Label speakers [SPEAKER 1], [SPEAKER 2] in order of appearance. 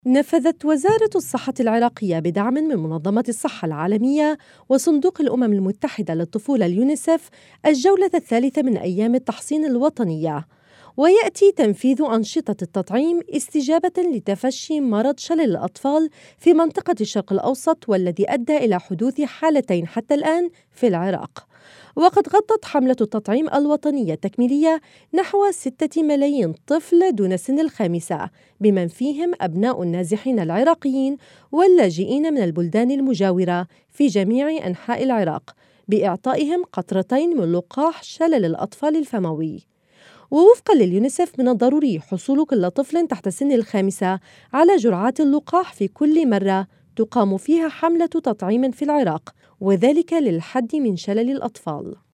[SPEAKER 1] نفذت وزارة الصحة العراقية بدعم من منظمة الصحة العالمية وصندوق الأمم المتحدة للطفولة اليونيسف الجولة الثالثة من أيام التحصين الوطنية، ويأتي تنفيذ أنشطة التطعيم استجابة لتفشي مرض شلل الأطفال في منطقة الشرق الأوسط، والذي أدى إلى حدوث حالتين حتى الآن في العراق. وقد غطت حملة التطعيم الوطنية التكميلية نحو 6 ملايين طفل دون سن الخامسة، بمن فيهم أبناء النازحين العراقيين واللاجئين من البلدان المجاورة في جميع أنحاء العراق، بإعطائهم قطرتين من لقاح شلل الأطفال الفموي. ووفقاً لليونيسف، من الضروري حصول كل طفل تحت سن الخامسة على جرعات اللقاح في كل مرة تقام فيها حملة تطعيم في العراق، وذلك للحد من شلل الأطفال.